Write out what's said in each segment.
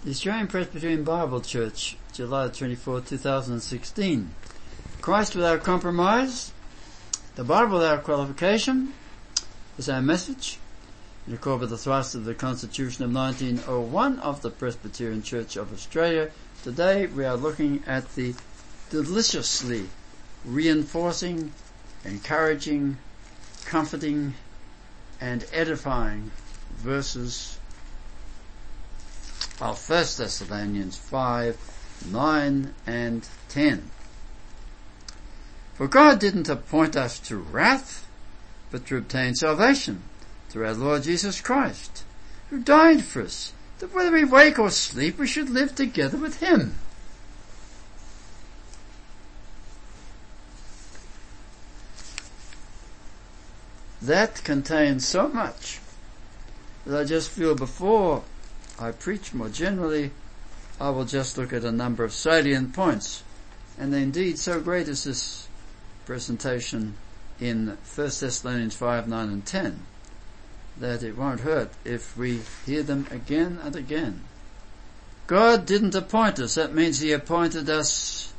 The Australian Presbyterian Bible Church, July 24, 2016. Christ without compromise, the Bible without qualification is our message, in accord with the thrust of the Constitution of 1901 of the Presbyterian Church of Australia. Today we are looking at the deliciously reinforcing, encouraging, comforting and edifying verses of 1 Thessalonians 5, 9 and 10. For God didn't appoint us to wrath, but to obtain salvation through our Lord Jesus Christ, who died for us, that whether we wake or sleep we should live together with Him. That contains so much that I just feel before I preach more generally, I will just look at a number of salient points. And indeed, so great is this presentation in 1 Thessalonians 5, 9 and 10, that it won't hurt if we hear them again and again. God didn't appoint us. That means He appointed us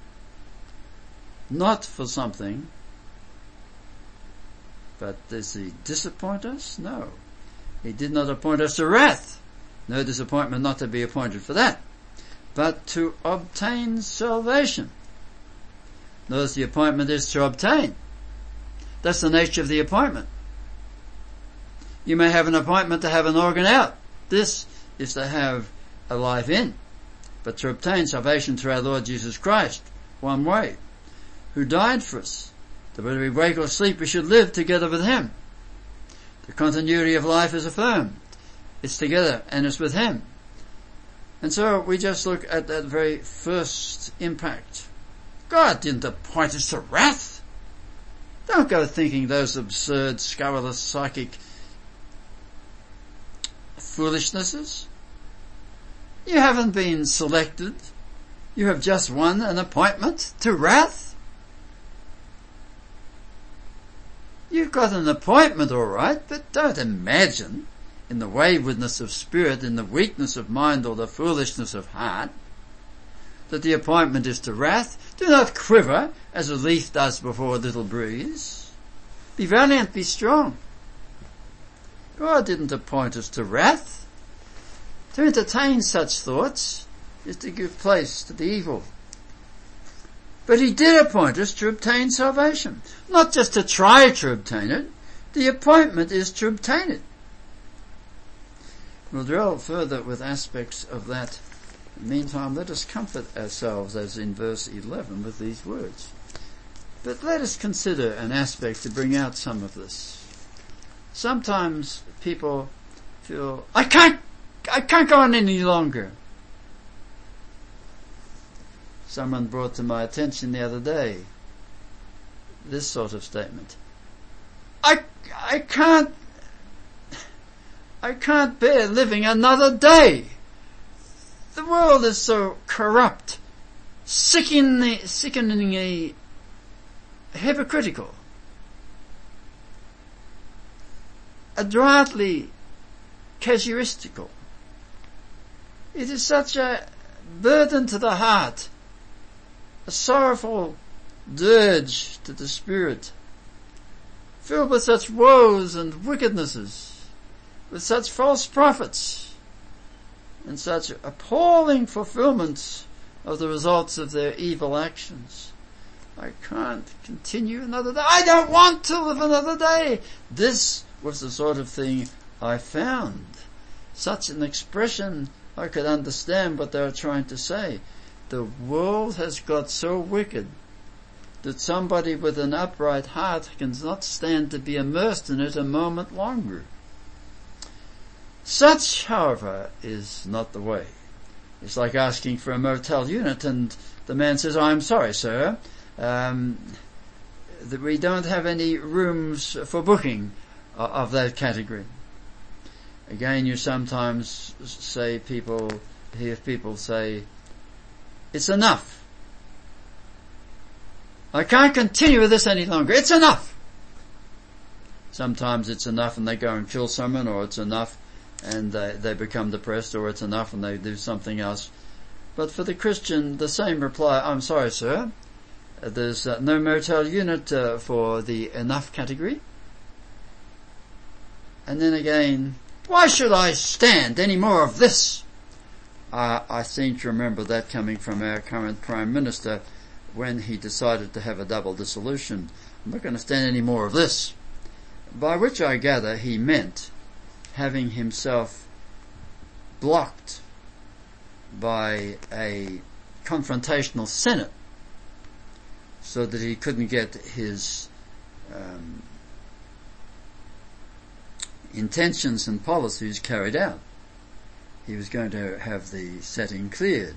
not for something. But does He disappoint us? No. He did not appoint us to wrath. No disappointment not to be appointed for that. But to obtain salvation. Notice the appointment is to obtain. That's the nature of the appointment. You may have an appointment to have an organ out. This is to have a life in. But to obtain salvation through our Lord Jesus Christ, one way, who died for us, that whether we wake or sleep we should live together with Him. The continuity of life is affirmed. It's together and it's with Him. And so we just look at that very first impact. God didn't appoint us to wrath. Don't go thinking those absurd, scurrilous, psychic foolishnesses. You haven't been selected. You have just won an appointment to wrath. You've got an appointment, all right, but don't imagine, in the waywardness of spirit, in the weakness of mind or the foolishness of heart, that the appointment is to wrath. Do not quiver as a leaf does before a little breeze. Be valiant, be strong. God didn't appoint us to wrath. To entertain such thoughts is to give place to the evil. But He did appoint us to obtain salvation. Not just to try to obtain it. The appointment is to obtain it. We'll drill further with aspects of that. In the meantime, let us comfort ourselves, as in verse 11, with these words. But let us consider an aspect to bring out some of this. Sometimes people feel, I can't go on any longer. Someone brought to my attention the other day this sort of statement. I can't bear living another day. The world is so corrupt, sickeningly hypocritical, adroitly casuistical. It is such a burden to the heart, a sorrowful dirge to the spirit, filled with such woes and wickednesses, with such false prophets, and such appalling fulfillments of the results of their evil actions. I can't continue another day. I don't want to live another day. This was the sort of thing I found. Such an expression, I could understand what they were trying to say. The world has got so wicked that somebody with an upright heart cannot stand to be immersed in it a moment longer. Such, however, is not the way. It's like asking for a motel unit and the man says, I'm sorry, sir, that we don't have any rooms for booking of that category. Again, you sometimes hear people say, it's enough. I can't continue with this any longer. It's enough. Sometimes it's enough and they go and kill someone, or it's enough and they become depressed, or it's enough and they do something else. But for the Christian, the same reply, I'm sorry, sir, there's no motel unit for the enough category. And then again, why should I stand any more of this? I seem to remember that coming from our current Prime Minister when he decided to have a double dissolution. I'm not going to stand any more of this. By which I gather he meant having himself blocked by a confrontational Senate so that he couldn't get his intentions and policies carried out. He was going to have the setting cleared.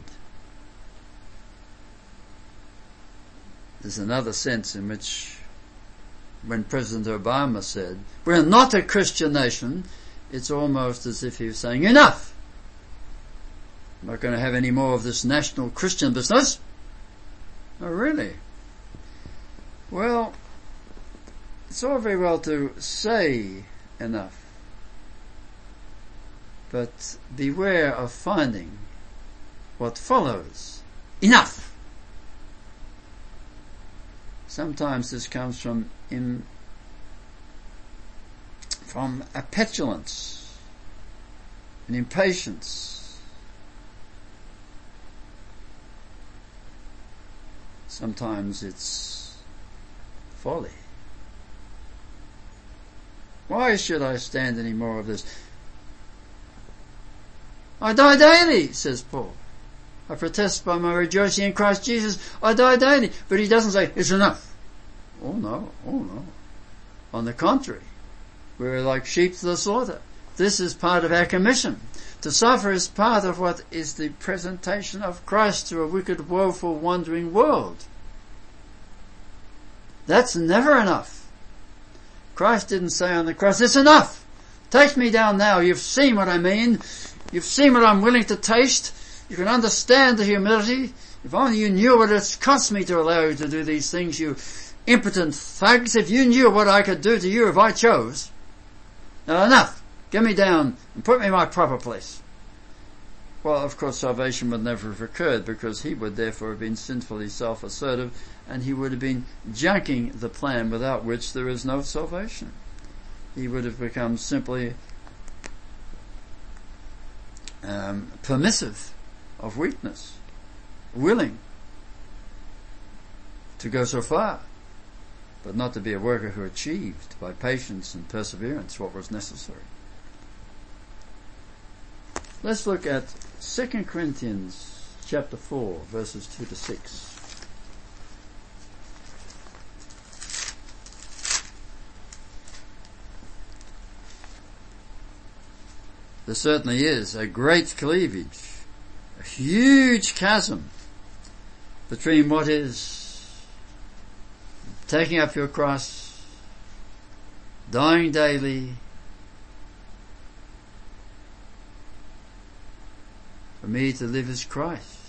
There's another sense in which when President Obama said, we're not a Christian nation, it's almost as if he was saying, enough! I'm not going to have any more of this national Christian business. Oh, really? Well, it's all very well to say enough, but beware of finding what follows enough. Sometimes this comes from a petulance, an impatience. Sometimes it's folly. Why should I stand any more of this? I die daily, says Paul. I protest by my rejoicing in Christ Jesus, I die daily. But he doesn't say, it's enough. Oh no. On the contrary, we're like sheep to the slaughter. This is part of our commission. To suffer is part of what is the presentation of Christ to a wicked, woeful, wandering world. That's never enough. Christ didn't say on the cross, it's enough. Take me down now. You've seen what I mean. You've seen what I'm willing to taste. You can understand the humility. If only you knew what it's cost me to allow you to do these things, you impotent thugs. If you knew what I could do to you if I chose. Now enough. Get me down and put me in my proper place. Well, of course, salvation would never have occurred because he would therefore have been sinfully self-assertive and he would have been junking the plan without which there is no salvation. He would have become simply permissive of weakness, willing to go so far, but not to be a worker who achieved by patience and perseverance what was necessary. Let's look at 2 Corinthians chapter 4, verses 2 to 6. There certainly is a great cleavage, a huge chasm between what is taking up your cross, dying daily, for me to live as Christ.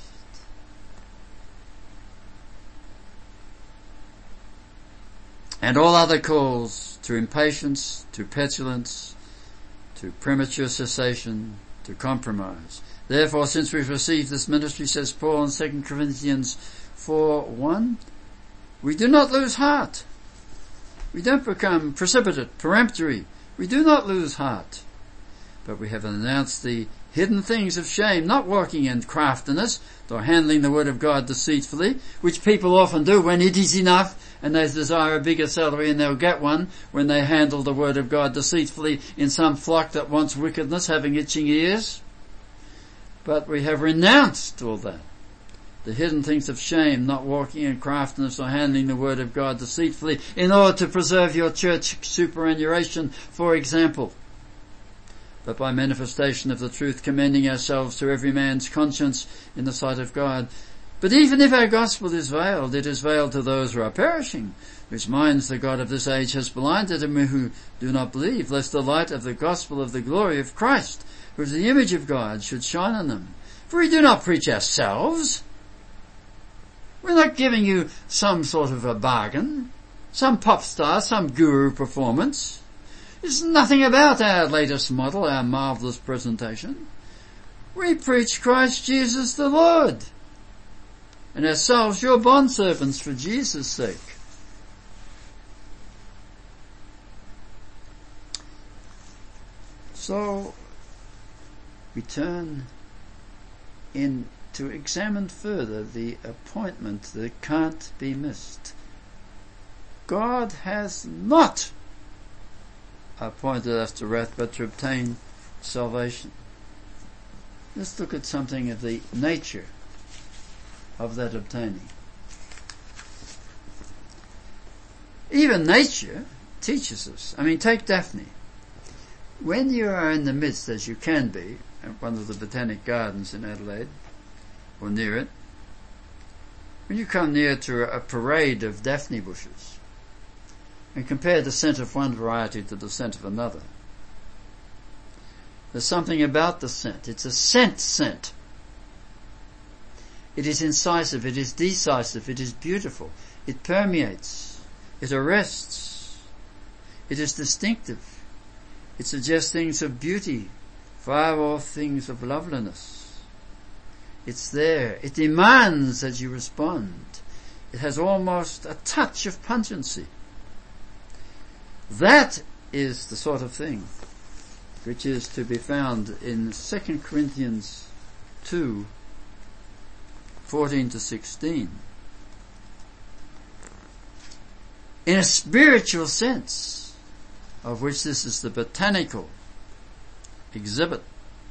And all other calls to impatience, to petulance, to premature cessation, to compromise. Therefore, since we've received this ministry, says Paul in 2 Corinthians 4:1, we do not lose heart. We don't become precipitate, peremptory. We do not lose heart. But we have announced the hidden things of shame, not walking in craftiness, or handling the word of God deceitfully, which people often do when it is enough and they desire a bigger salary and they'll get one when they handle the word of God deceitfully in some flock that wants wickedness, having itching ears. But we have renounced all that. The hidden things of shame, not walking in craftiness or handling the word of God deceitfully, in order to preserve your church superannuation, for example. But by manifestation of the truth, commending ourselves to every man's conscience in the sight of God. But even if our gospel is veiled, it is veiled to those who are perishing, whose minds the God of this age has blinded, and who do not believe, lest the light of the gospel of the glory of Christ, who is the image of God, should shine on them. For we do not preach ourselves. We're not giving you some sort of a bargain, some pop star, some guru performance. It's nothing about our latest model, our marvellous presentation. We preach Christ Jesus the Lord, and ourselves your bondservants for Jesus' sake. So, we turn in to examine further the appointment that can't be missed. God has not appointed us to wrath, but to obtain salvation. Let's look at something of the nature of that obtaining. Even nature teaches us. I mean, take Daphne. When you are in the midst, as you can be, at one of the botanic gardens in Adelaide, or near it, when you come near to a parade of Daphne bushes, and compare the scent of one variety to the scent of another, there's something about the scent. It's a scent. It is incisive, it is decisive, it is beautiful, it permeates, it arrests, it is distinctive. It suggests things of beauty, far off things of loveliness. It's there. It demands that you respond. It has almost a touch of pungency. That is the sort of thing which is to be found in 2 Corinthians 2, 14 to 16. In a spiritual sense, of which this is the botanical exhibit.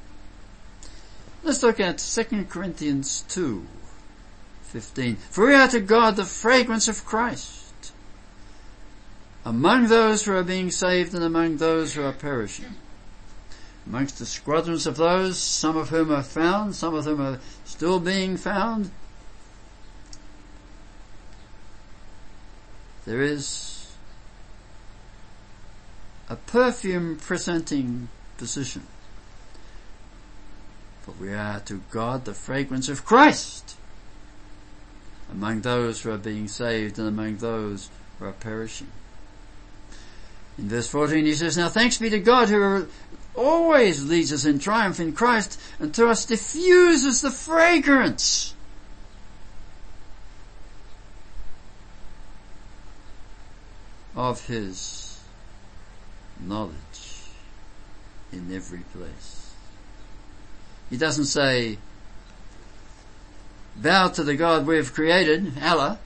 Let's look at 2 Corinthians 2, 15. For we are to God the fragrance of Christ among those who are being saved and among those who are perishing. Amongst the squadrons of those, some of whom are found, some of them are still being found, there is a perfume presenting position. For we are to God the fragrance of Christ among those who are being saved and among those who are perishing. In verse 14 he says, Now thanks be to God who always leads us in triumph in Christ, and to us diffuses the fragrance of his knowledge in every place. He doesn't say, bow to the God we have created, Allah.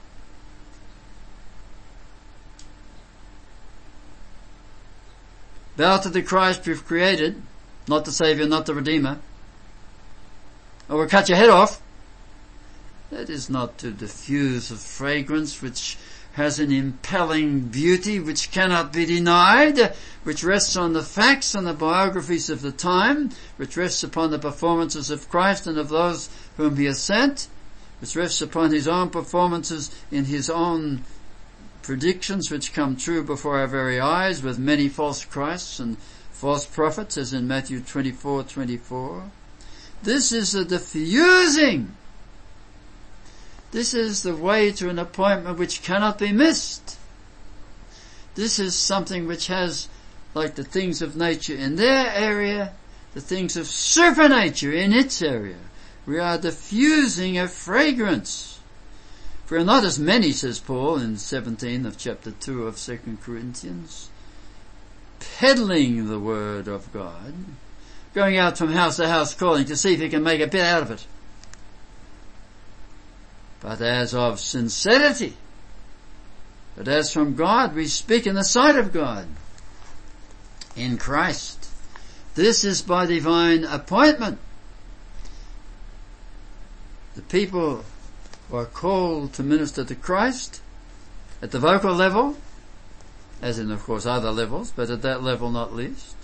Bow to the Christ we've created, not the Saviour, not the Redeemer, or we'll cut your head off. That is not to diffuse a fragrance which has an impelling beauty which cannot be denied, which rests on the facts and the biographies of the time, which rests upon the performances of Christ and of those whom he has sent, which rests upon his own performances in his own predictions which come true before our very eyes with many false Christs and false prophets, as in Matthew 24:24. This is the diffusing. This is the way to an appointment which cannot be missed. This is something which has, like the things of nature in their area, the things of supernature in its area. We are diffusing a fragrance. For we are not as many, says Paul in 17 of chapter 2 of 2 Corinthians, peddling the word of God, going out from house to house calling to see if he can make a bit out of it. But as of sincerity, but as from God, we speak in the sight of God, in Christ. This is by divine appointment. The people who are called to minister to Christ at the vocal level, as in of course other levels, but at that level not least,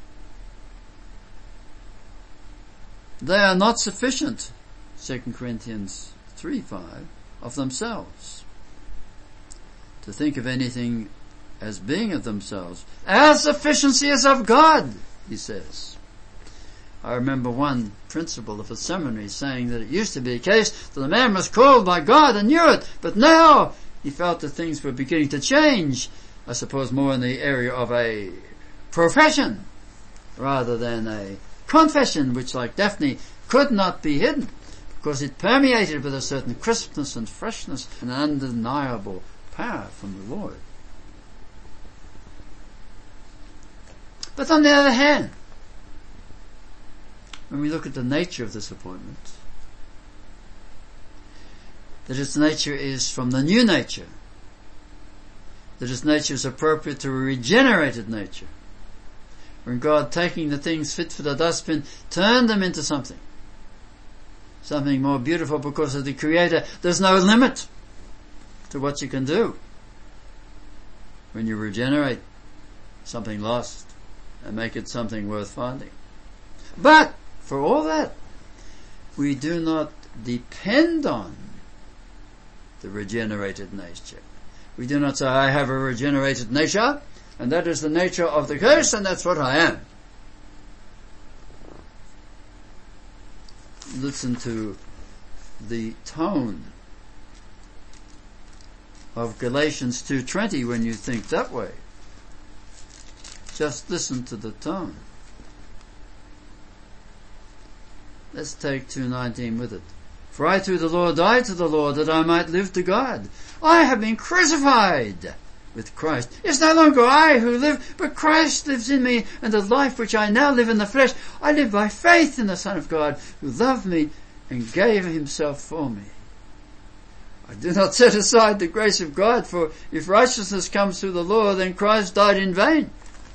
they are not sufficient, 2 Corinthians 3:5, of themselves to think of anything as being of themselves. Our sufficiency is of God, he says. I remember one principal of a seminary saying that it used to be a case that the man was called by God and knew it, but now he felt that things were beginning to change, I suppose more in the area of a profession rather than a confession, which, like Daphne, could not be hidden because it permeated with a certain crispness and freshness and undeniable power from the Lord. But on the other hand, when we look at the nature of this appointment, that its nature is from the new nature, that its nature is appropriate to a regenerated nature, when God, taking the things fit for the dustbin, turned them into something more beautiful because of the Creator. There's no limit to what you can do when you regenerate something lost and make it something worth finding. But for all that, we do not depend on the regenerated nature. We do not say, I have a regenerated nature, and that is the nature of the curse, and that's what I am. Listen to the tone of Galatians 2:20 when you think that way. Just listen to the tone. Let's take 2:19 with it. For I through the law died to the law that I might live to God. I have been crucified with Christ. It's no longer I who live, but Christ lives in me, and the life which I now live in the flesh, I live by faith in the Son of God, who loved me and gave himself for me. I do not set aside the grace of God, for if righteousness comes through the law, then Christ died in vain.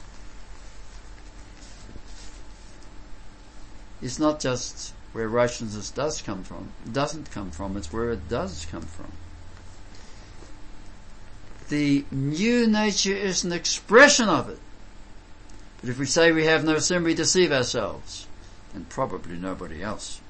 It's not just where righteousness doesn't come from, it's where it does come from. The new nature is an expression of it. But if we say we have no sin, we deceive ourselves, and probably nobody else.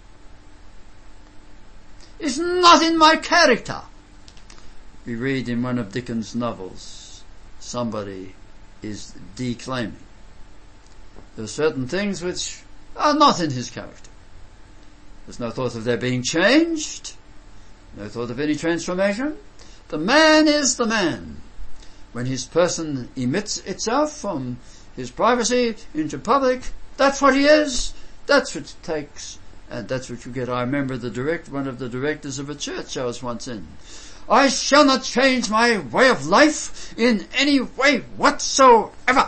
It's not in my character. We read in one of Dickens' novels, somebody is declaiming. There are certain things which are not in his character. There's no thought of their being changed, no thought of any transformation. The man is the man. When his person emits itself from his privacy into public, that's what he is. That's what it takes. And that's what you get. I remember one of the directors of a church I was once in. I shall not change my way of life in any way whatsoever.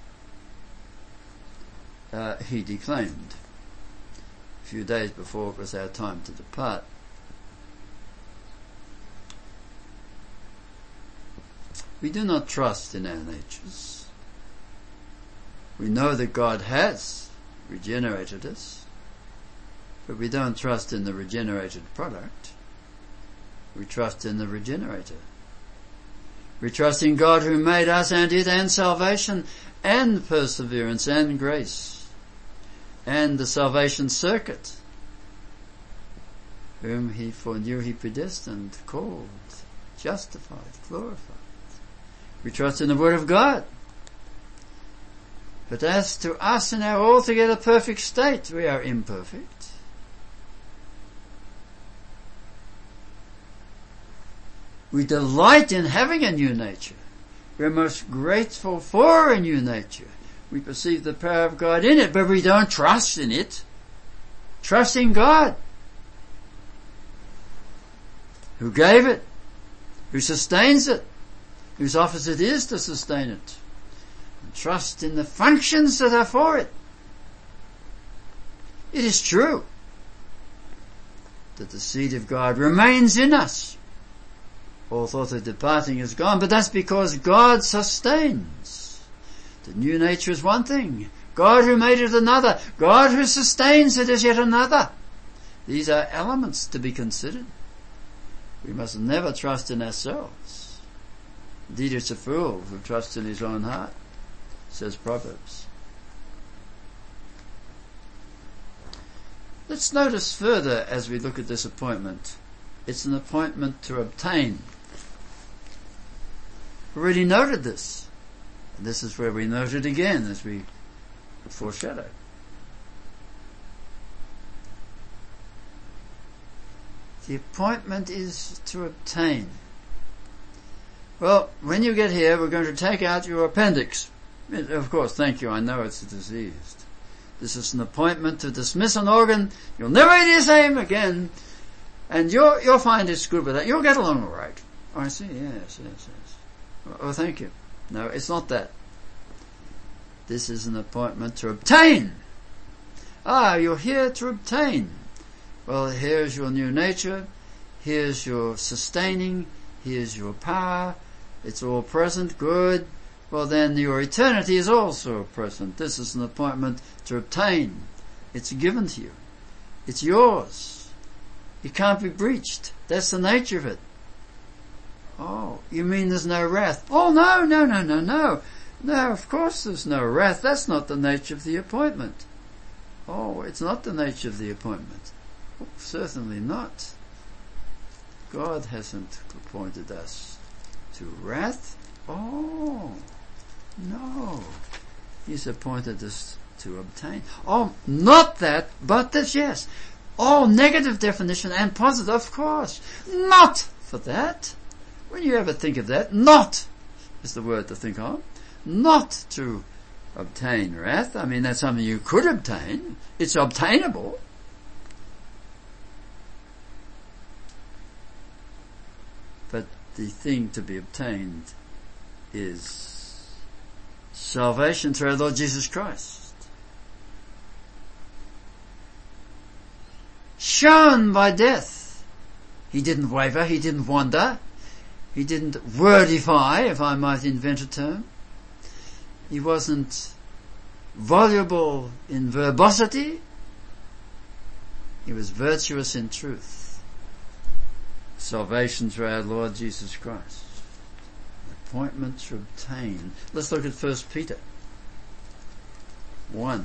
He declaimed a few days before it was our time to depart. We do not trust in our natures. We know that God has regenerated us, but we don't trust in the regenerated product. We trust in the regenerator. We trust in God who made us and it and salvation and perseverance and grace and the salvation circuit, whom he foreknew he predestined, called, justified, glorified. We trust in the Word of God. But as to us in our altogether perfect state, we are imperfect. We delight in having a new nature. We are most grateful for a new nature. We perceive the power of God in it, but we don't trust in it. Trust in God, who gave it, who sustains it, whose office it is to sustain it. And trust in the functions that are for it. It is true that the seed of God remains in us. All thought of departing is gone, but that's because God sustains. The new nature is one thing. God who made it another. God who sustains it is yet another. These are elements to be considered. We must never trust in ourselves. Indeed, it's a fool who trusts in his own heart, says Proverbs. Let's notice further as we look at this appointment. It's an appointment to obtain. We already noted this. And this is where we note it again as we foreshadow. The appointment is to obtain. Well, when you get here, we're going to take out your appendix. Of course, thank you, I know it's diseased. This is an appointment to dismiss an organ. You'll never eat the same again. And you'll find it's good with that. You'll get along all right. Oh, I see, yes. Oh, thank you. No, it's not that. This is an appointment to obtain. You're here to obtain. Well, here's your new nature. Here's your sustaining. Here's your power. It's all present. Good. Well, then your eternity is also present. This is an appointment to obtain. It's given to you. It's yours. It can't be breached. That's the nature of it. Oh, you mean there's no wrath? Oh, no. No, of course there's no wrath. That's not the nature of the appointment. Oh, it's not the nature of the appointment. Oh, certainly not. God hasn't appointed us to wrath. Oh, no. He's appointed us to obtain. Oh, not that, but this, yes. Oh, negative definition and positive, of course. Not for that. When you ever think of that, not is the word to think of. Not to obtain wrath. I mean, that's something you could obtain. It's obtainable. But the thing to be obtained is salvation through our Lord Jesus Christ. Shown by death. He didn't waver, he didn't wander, he didn't wordify, if I might invent a term. He wasn't voluble in verbosity. He was virtuous in truth. Salvation through our Lord Jesus Christ. Appointment to obtain. Let's look at 1 Peter 1.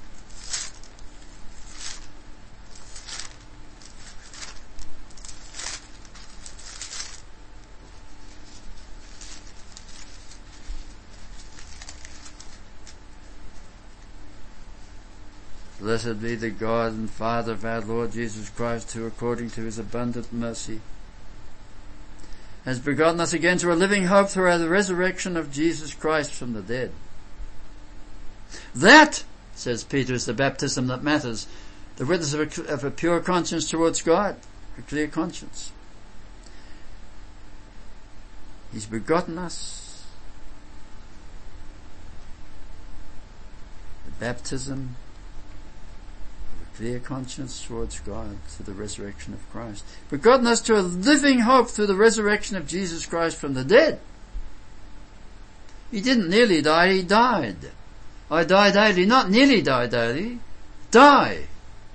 Blessed be the God and Father of our Lord Jesus Christ, who according to his abundant mercy has begotten us again to a living hope through the resurrection of Jesus Christ from the dead. That, says Peter, is the baptism that matters, the witness of a pure conscience towards God, a clear conscience. He's begotten us. The baptism clear conscience towards God through the resurrection of Christ. Begotten us to a living hope through the resurrection of Jesus Christ from the dead. He didn't nearly die, he died. I die daily, not nearly die daily, die.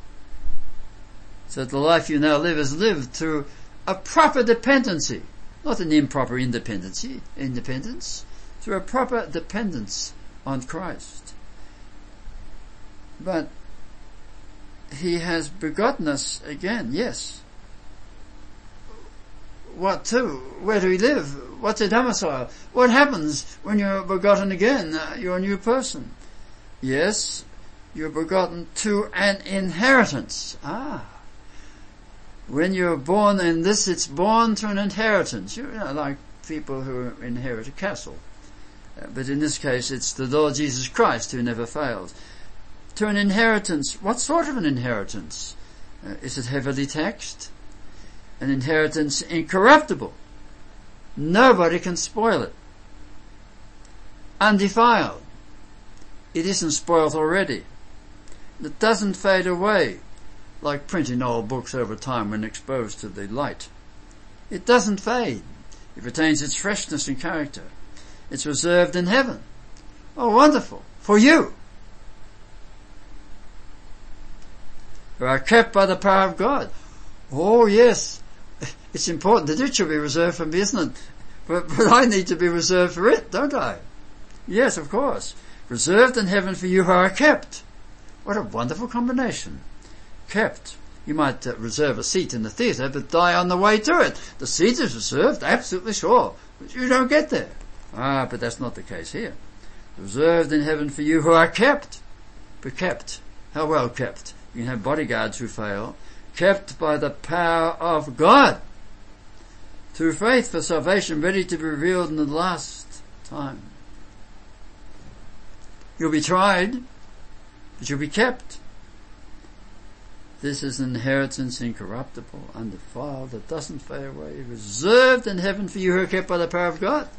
So the life you now live is lived through a proper dependency, not an improper independence, through a proper dependence on Christ. But he has begotten us again, yes. What to? Where do we live? What's a domicile? What happens when you're begotten again? You're a new person. Yes, you're begotten to an inheritance. When you're born in this, it's born to an inheritance. You know, like people who inherit a castle. But in this case, it's the Lord Jesus Christ who never fails. To an inheritance. What sort of an inheritance? Is it heavily taxed? An inheritance incorruptible. Nobody can spoil it. Undefiled. It isn't spoiled already. It doesn't fade away like printing old books over time when exposed to the light. It doesn't fade. It retains its freshness and character. It's reserved in heaven. Oh, wonderful. For you. Who are kept by the power of God. Oh, yes. It's important that it should be reserved for me, isn't it? But I need to be reserved for it, don't I? Yes, of course. Reserved in heaven for you who are kept. What a wonderful combination. Kept. You might reserve a seat in the theatre, but die on the way to it. The seat is reserved, absolutely sure. But you don't get there. But that's not the case here. Reserved in heaven for you who are kept. But kept. How well kept? You can have bodyguards who fail. Kept by the power of God. Through faith for salvation ready to be revealed in the last time. You'll be tried, but you'll be kept. This is an inheritance incorruptible, undefiled, that doesn't fade away, reserved in heaven for you who are kept by the power of God.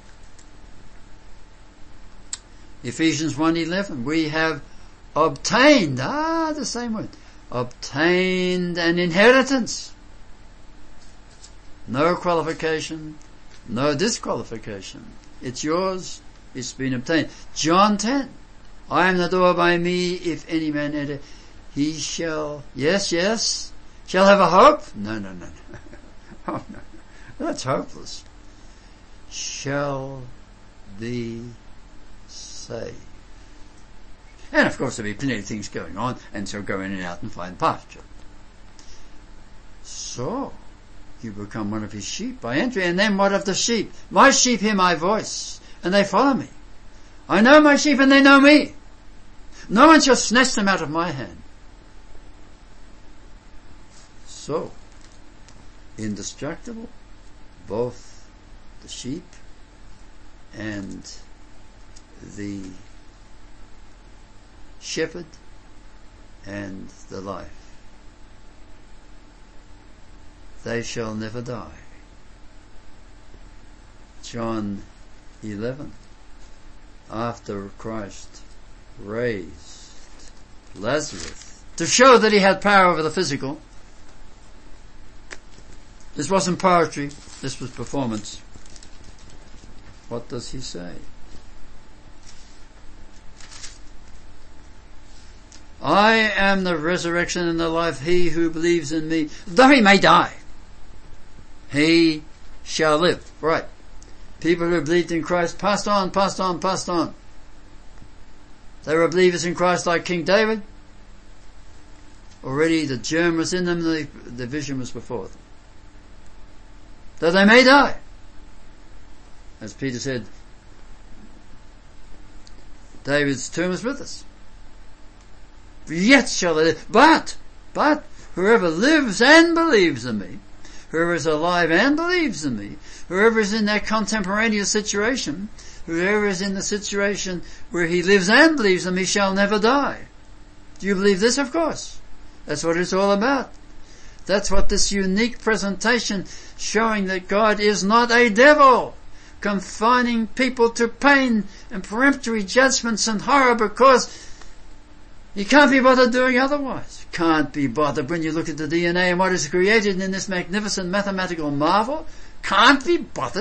Ephesians 1:11, we have obtained, the same word, obtained an inheritance. No qualification, no disqualification. It's yours, it's been obtained. John 10, I am the door, by me if any man enter, he shall, shall have a hope? No. Oh no, that's hopeless. Shall be saved. And of course there'll be plenty of things going on, and so go in and out and find pasture. So, you become one of his sheep by entry, and then what of the sheep? My sheep hear my voice, and they follow me. I know my sheep, and they know me. No one shall snatch them out of my hand. So, indestructible, both the sheep and the shepherd and the life. They shall never die. John 11, after Christ raised Lazarus to show that he had power over the physical. This wasn't poetry, this was performance. What does he say? I am the resurrection and the life. He who believes in me, though he may die, he shall live. Right. People who believed in Christ passed on. They were believers in Christ like King David. Already the germ was in them, the vision was before them. Though they may die. As Peter said, David's tomb is with us. Yet shall they live. But whoever lives and believes in me, whoever is alive and believes in me, whoever is in that contemporaneous situation, whoever is in the situation where he lives and believes in me shall never die. Do you believe this? Of course. That's what it's all about. That's what this unique presentation showing that God is not a devil, confining people to pain and peremptory judgments and horror because he can't be bothered doing otherwise. Can't be bothered when you look at the DNA and what is created in this magnificent mathematical marvel. Can't be bothered.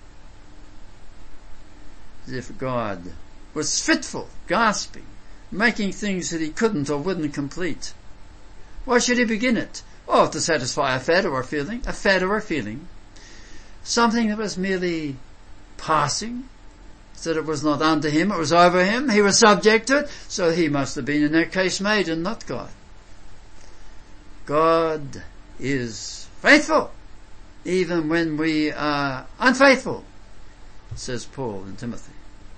As if God was fitful, gasping, making things that he couldn't or wouldn't complete. Why should he begin it? Oh, to satisfy a fad or a feeling. A fad or a feeling. Something that was merely passing. That it was not unto him, it was over him. He was subject to it. So he must have been in that case made and not God. God is faithful. Even when we are unfaithful, says Paul in Timothy.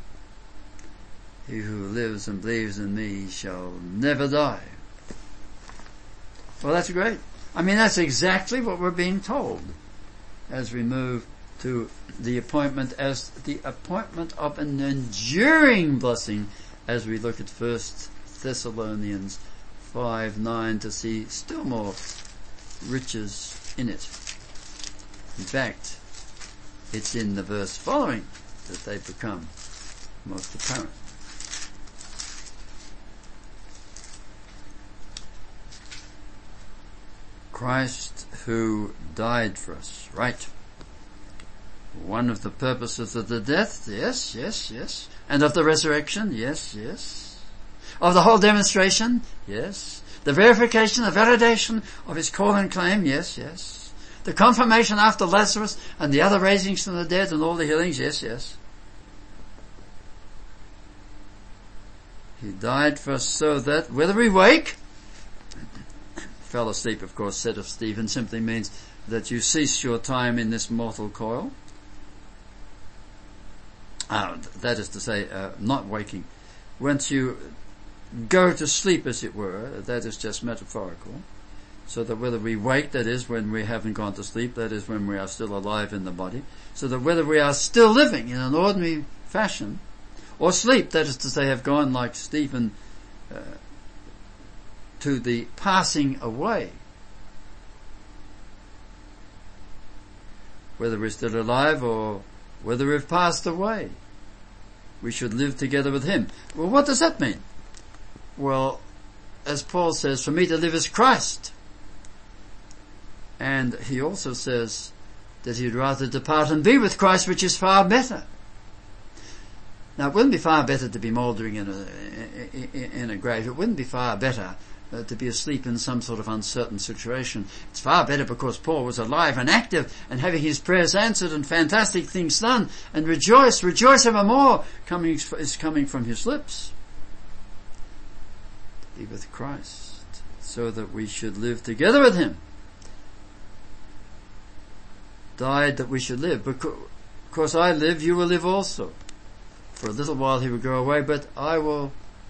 He who lives and believes in me shall never die. Well, that's great. I mean, that's exactly what we're being told as we move to the appointment as the appointment of an enduring blessing as we look at 1 Thessalonians 5:9 to see still more riches in it. In fact, it's in the verse following that they become most apparent. Christ who died for us, right? One of the purposes of the death, yes. And of the resurrection, yes. Of the whole demonstration, yes. The verification, the validation of his call and claim, yes. The confirmation after Lazarus and the other raisings from the dead and all the healings, yes. He died for us so that, whether we wake, fell asleep, of course, said of Stephen, simply means that you cease your time in this mortal coil. That is to say, not waking. Once you go to sleep, as it were, that is just metaphorical. So that whether we wake, that is when we haven't gone to sleep, that is when we are still alive in the body. So that whether we are still living in an ordinary fashion, or sleep, that is to say, have gone like Stephen to the passing away. Whether we're still alive or whether we've passed away, we should live together with him. Well, what does that mean? Well, as Paul says, for me to live is Christ. And he also says that he'd rather depart and be with Christ, which is far better. Now, it wouldn't be far better to be mouldering in a grave. It wouldn't be far better to be asleep in some sort of uncertain situation. It's far better because Paul was alive and active and having his prayers answered and fantastic things done, and rejoice evermore is coming from his lips. To be with Christ, so that we should live together with him. Died that we should live. Because I live, you will live also. For a little while he will go away, but I will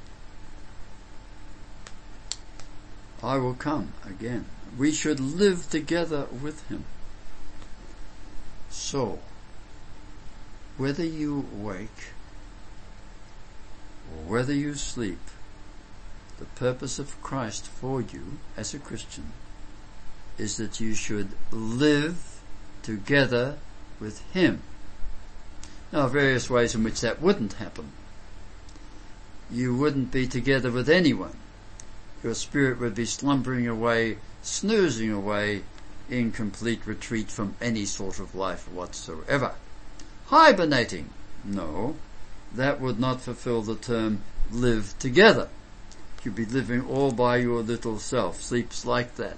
come again. We should live together with him. So, whether you wake or whether you sleep, the purpose of Christ for you as a Christian is that you should live together with him. Now, various ways in which that wouldn't happen. You wouldn't be together with anyone. Your spirit would be slumbering away, snoozing away, in complete retreat from any sort of life whatsoever. Hibernating? No, that would not fulfill the term live together. You'd be living all by your little self. Sleep's like that.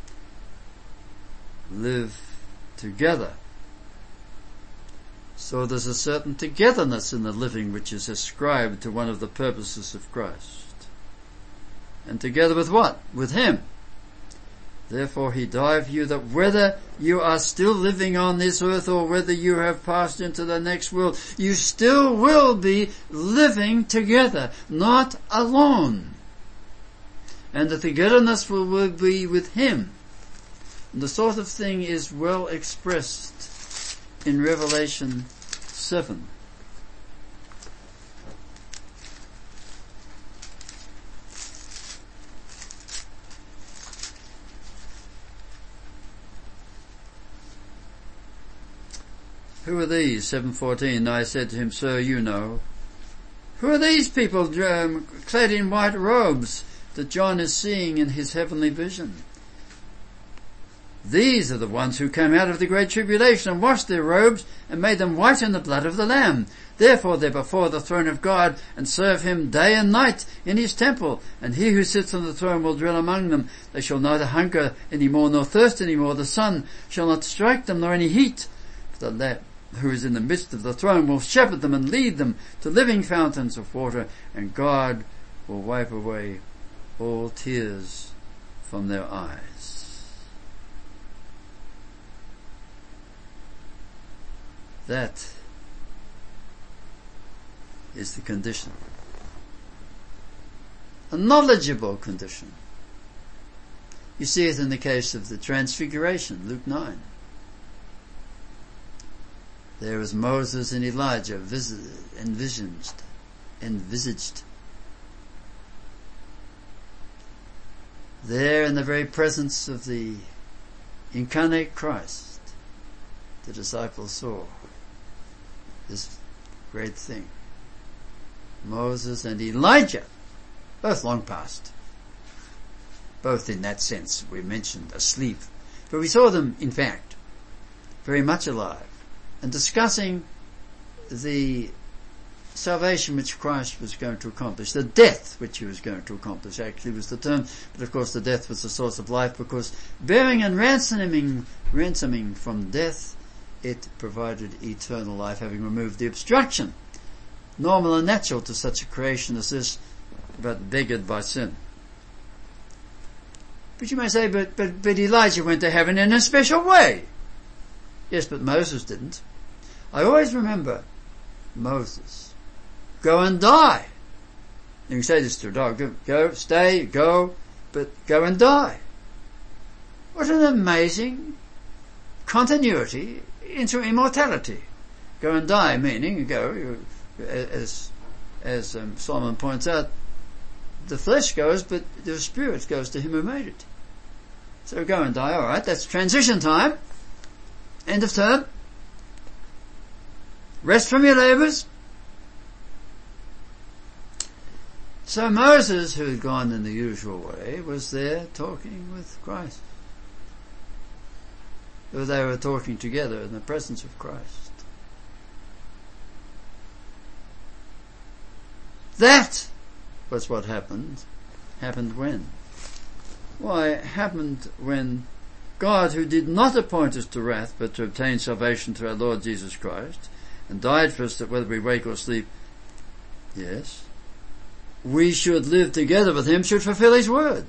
Live together. So there's a certain togetherness in the living which is ascribed to one of the purposes of Christ. And together with what? With him. Therefore he died for you, that whether you are still living on this earth or whether you have passed into the next world, you still will be living together, not alone. And the togetherness will be with him. And the sort of thing is well expressed in Revelation 7. Who are these? 7:14. I said to him, Sir, you know. Who are these people clad in white robes that John is seeing in his heavenly vision? These are the ones who came out of the great tribulation and washed their robes and made them white in the blood of the Lamb. Therefore they're before the throne of God and serve him day and night in his temple. And he who sits on the throne will dwell among them. They shall neither hunger any more nor thirst any more. The sun shall not strike them nor any heat. For the Lamb who is in the midst of the throne will shepherd them and lead them to living fountains of water. And God will wipe away all tears from their eyes. That is the condition. A knowledgeable condition. You see it in the case of the Transfiguration, Luke 9. There was Moses and Elijah envisaged. There in the very presence of the incarnate Christ, the disciples saw this great thing. Moses and Elijah, both long past. Both in that sense we mentioned asleep. But we saw them, in fact, very much alive and discussing the salvation which Christ was going to accomplish. The death which he was going to accomplish actually was the term, but of course the death was the source of life, because bearing and ransoming from death, it provided eternal life, having removed the obstruction, normal and natural to such a creation as this, but beggared by sin. But you may say, but Elijah went to heaven in a special way. Yes, but Moses didn't. I always remember Moses. Go and die. You can say this to a dog. Go, stay, go, but go and die. What an amazing continuity into immortality. Go and die, meaning go, as as Solomon points out, the flesh goes, but the spirit goes to him who made it. So go and die. All right, that's transition time. End of term. Rest from your labours. So Moses, who had gone in the usual way, was there talking with Christ. Or they were talking together in the presence of Christ. That was what happened. Happened when? Why, it happened when God, who did not appoint us to wrath, but to obtain salvation through our Lord Jesus Christ, and died for us that whether we wake or sleep, yes, we should live together with him, should fulfill his word.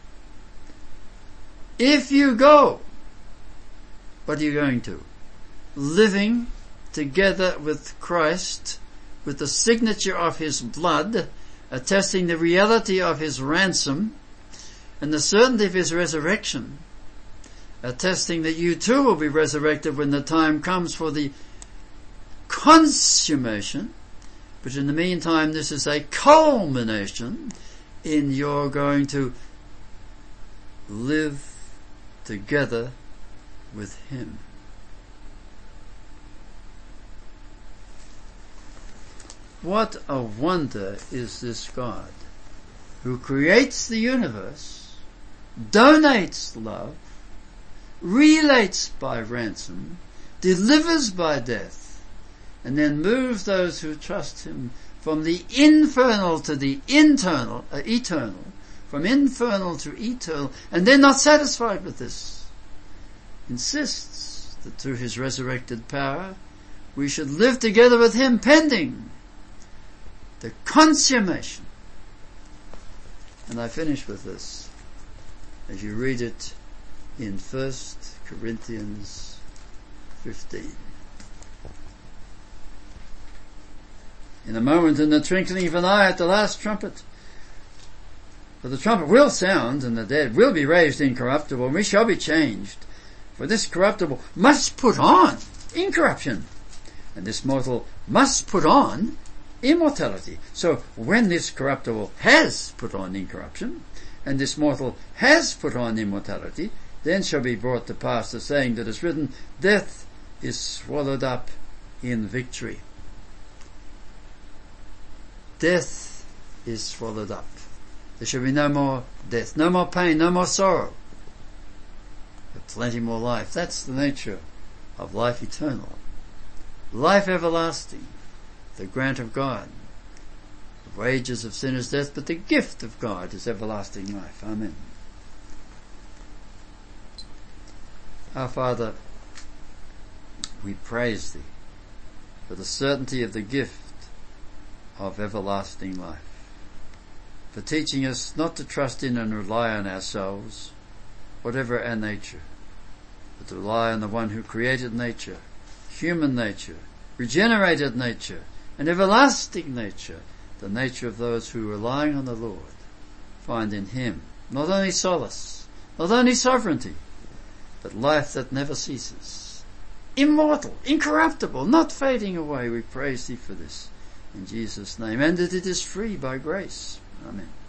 If you go, what are you going to? Living together with Christ, with the signature of his blood, attesting the reality of his ransom, and the certainty of his resurrection, attesting that you too will be resurrected when the time comes for the consummation. But in the meantime, this is a culmination in your going to live together with him. What a wonder is this God, who creates the universe, donates love, relates by ransom, delivers by death, and then moves those who trust him from the infernal to the eternal, from infernal to eternal, and they're not satisfied with this. Insists that through his resurrected power we should live together with him pending the consummation. And I finish with this, as you read it in 1 Corinthians 15. In a moment, in the twinkling of an eye, at the last trumpet. For the trumpet will sound, and the dead will be raised incorruptible, and we shall be changed. For this corruptible must put on incorruption, and this mortal must put on immortality. So when this corruptible has put on incorruption, and this mortal has put on immortality, then shall be brought to pass the saying that is written, death is swallowed up in victory. Death is swallowed up. There shall be no more death, no more pain, no more sorrow, but plenty more life. That's the nature of life eternal. Life everlasting, the grant of God. The wages of sin is death, but the gift of God is everlasting life. Amen. Our Father, we praise thee for the certainty of the gift of everlasting life, for teaching us not to trust in and rely on ourselves, whatever our nature, but to rely on the one who created nature, human nature, regenerated nature, and everlasting nature, the nature of those who, relying on the Lord, find in him not only solace, not only sovereignty, but life that never ceases, immortal, incorruptible, not fading away. We praise thee for this in Jesus' name, and that it is free by grace. Amen.